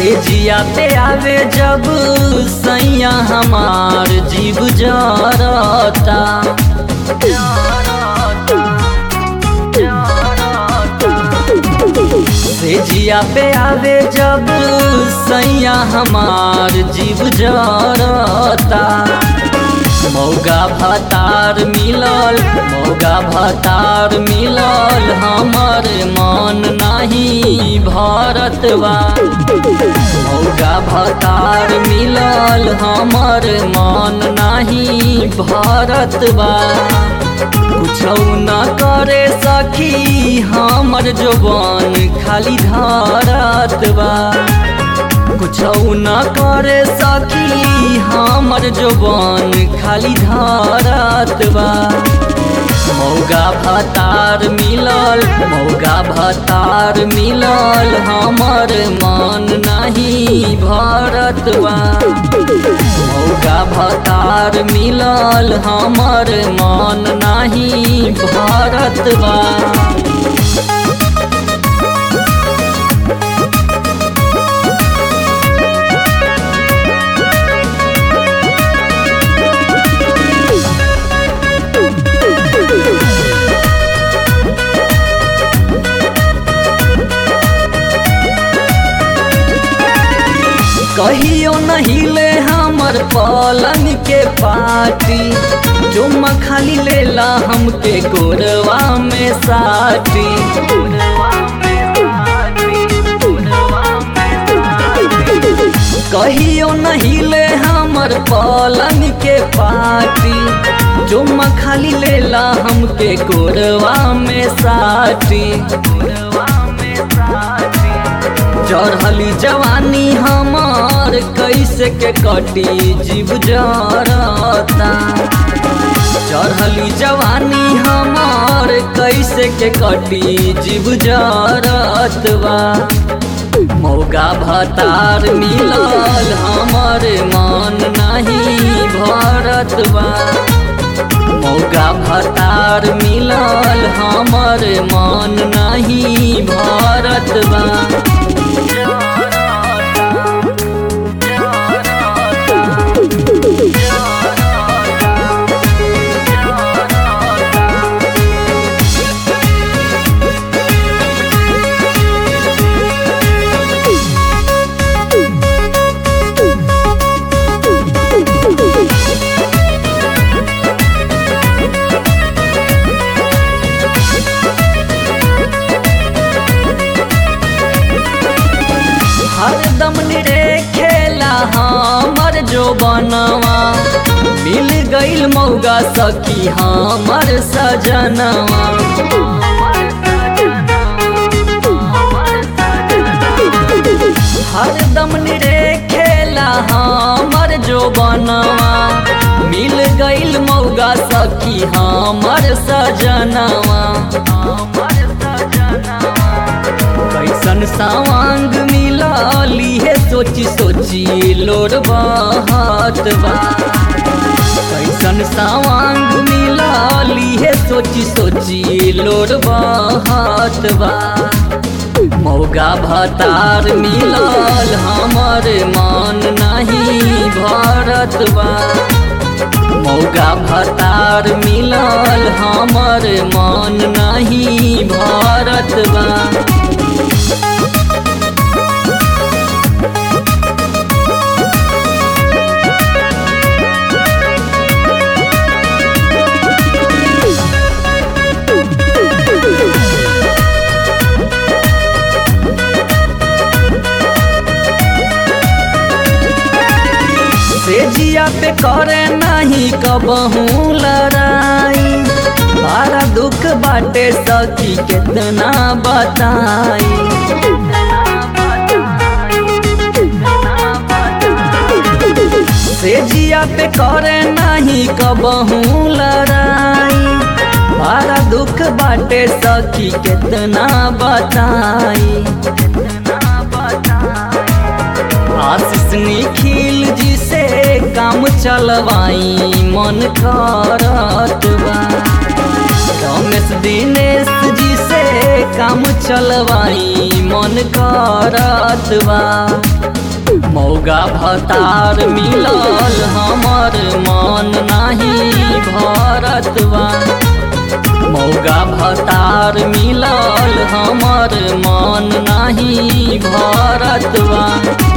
से जिया पे आवे जब सैया हमार जीव जरता। से जिया पे आवे जब सैया हमार जीव जरता। मौगा भतार मिलल, मौगा भतार मिलल, हमर मन नाही भरतवा। मौगा भतार मिलल, हमर मन नाही भरतवा। कुछौ न करे सखी हमर जुबान खाली धरतवा। कुछौ न करे सखी हमर जुबान खाली धरतवा। मौगा भतार मिलल, मौगा भतार मिलल, हमर मन नाही भरतवा। मौगा भतार मिलल, हमर मन नाही भरतवा। कहियो नहिले हमर पलंग के पाटी, चुम्मा खाली लेला हमके गोरवा में साटी। कहियो नहिले हमर पलंग के पाटी, चुम्मा खाली लेला हमके गोरवा में साटी। चढ़ली जवानी हमार कैसे के कटी जीव जरता। चढ़ली जवानी हमार कैसे के कटी जीव जरतवा। मौगा भतार मिलल, हमर मन नाही भरतवा। मौगा भतार मिलल, हमर मन नाही भरतवा। हरदम निरे खेला हमर जो बनवा। मिल गईल मौगा सखी हमर सजनवा। हरदम निरे खेला हमर जो बनवा। मिल गईल मौगा सखी हमर सजनवा। कैसन सवांग मिलली है सोची सोची लोर बहतवा। कैसन सवांग मिलली है सोची सोची लोर बहतवा। मौगा भतार मिलल, हमर मन नाही भरतवा। मौगा भतार मिलल, हमर मन नाही भरतवा। से जिया पे करे नहीं कबहू लड़ाई। बड़ा दुख बाटे सखी कितना बताई। से जिया पे करे नहीं कबहू लड़ाई। बड़ा दुख बाटे सखी कितना बताई। आशीष निखिल जी से काम चलवाई मन करतवा। रमेश दिनेश जी से काम चलवाई मन करत बा। मौगा भतार मिलल हमर मन नाही भरत बा। मौगा भतार मिलल हमर मन नाही भरत बा।